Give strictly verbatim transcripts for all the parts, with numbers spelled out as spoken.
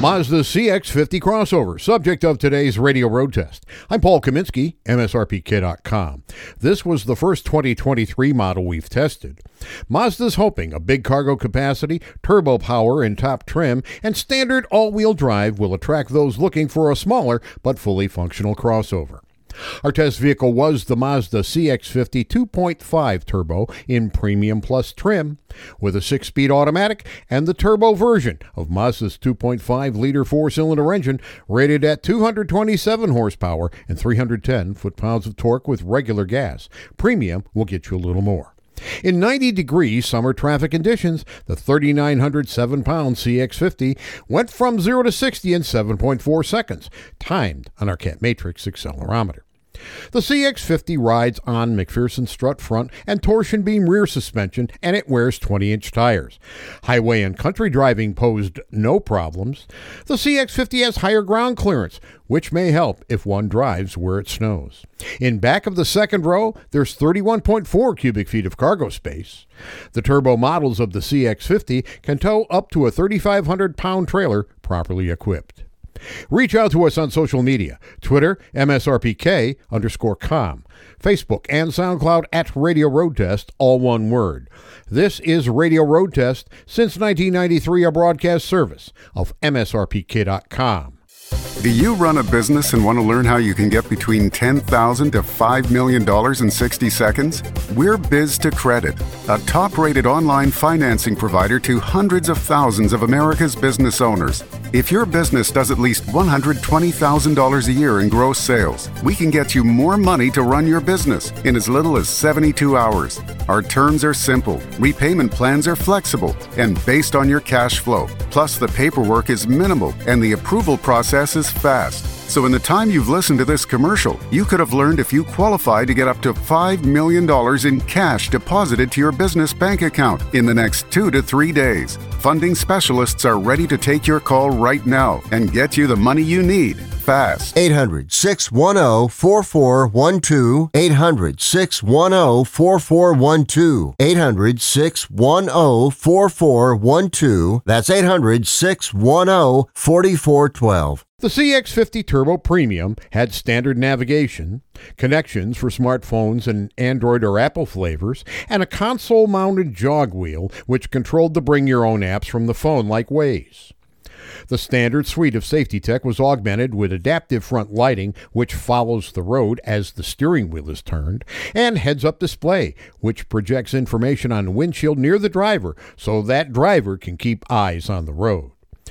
Mazda C X fifty crossover, subject of today's radio road test. I'm Paul Kaminsky, M S R P K dot com. This was the first twenty twenty-three model we've tested. Mazda's hoping a big cargo capacity, turbo power and top trim, and standard all-wheel drive will attract those looking for a smaller but fully functional crossover. Our test vehicle was the Mazda C X fifty two point five Turbo in Premium Plus trim, with a six-speed automatic and the turbo version of Mazda's two point five liter four-cylinder engine rated at two hundred twenty-seven horsepower and three hundred ten foot-pounds of torque with regular gas. Premium will get you a little more. In ninety degree summer traffic conditions, the three thousand nine hundred seven pound C X fifty went from zero to sixty in seven point four seconds, timed on our Cat Matrix accelerometer. The C X fifty rides on McPherson strut front and torsion beam rear suspension, and it wears twenty inch tires. Highway and country driving posed no problems. The C X fifty has higher ground clearance, which may help if one drives where it snows. In back of the second row, there's thirty-one point four cubic feet of cargo space. The turbo models of the C X fifty can tow up to a three thousand five hundred pound trailer properly equipped. Reach out to us on social media, Twitter, M S R P K underscore com, Facebook and SoundCloud at Radio Road Test, all one word. This is Radio Road Test, since nineteen ninety-three, a broadcast service of M S R P K dot com. Do you run a business and want to learn how you can get between ten thousand dollars to five million dollars in sixty seconds? We're Biz to Credit, a top-rated online financing provider to hundreds of thousands of America's business owners. If your business does at least one hundred twenty thousand dollars a year in gross sales, we can get you more money to run your business in as little as seventy-two hours. Our terms are simple, repayment plans are flexible, and based on your cash flow. Plus, the paperwork is minimal and the approval process is fast. So in the time you've listened to this commercial, you could have learned if you qualify to get up to five million dollars in cash deposited to your business bank account in the next two to three days. Funding specialists are ready to take your call right now and get you the money you need fast. eight hundred, six one zero, four four one two. eight hundred, six one zero, four four one two. eight hundred, six one zero, four four one two. That's eight hundred, six one zero, four four one two. The C X fifty Turbo Premium had standard navigation, connections for smartphones and Android or Apple flavors, and a console-mounted jog wheel which controlled the bring-your-own apps from the phone like Waze. The standard suite of safety tech was augmented with adaptive front lighting, which follows the road as the steering wheel is turned, and heads-up display, which projects information on the windshield near the driver so that driver can keep eyes on the road.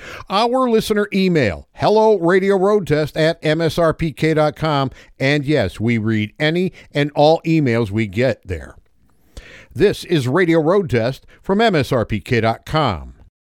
Our listener email, hello radio road test at M S R P K dot com, and yes, we read any and all emails we get there. This is Radio Road Test from M S R P K dot com.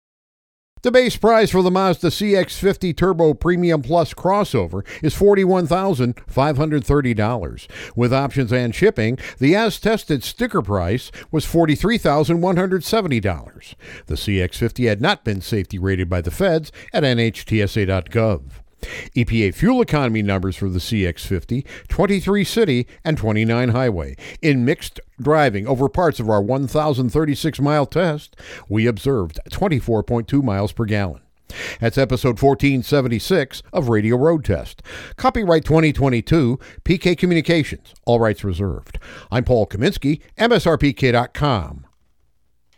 The base price for the Mazda C X fifty Turbo Premium Plus crossover is forty-one thousand five hundred thirty dollars. With options and shipping, the as-tested sticker price was forty-three thousand one hundred seventy dollars. The C X fifty had not been safety rated by the feds at N H T S A dot gov. E P A fuel economy numbers for the C X fifty, twenty-three city and twenty-nine highway. In mixed driving over parts of our one thousand thirty-six mile test, we observed twenty-four point two miles per gallon. That's episode fourteen seventy-six of Radio Road Test. Copyright twenty twenty-two, P K Communications, all rights reserved. I'm Paul Kaminsky, M S R P K dot com.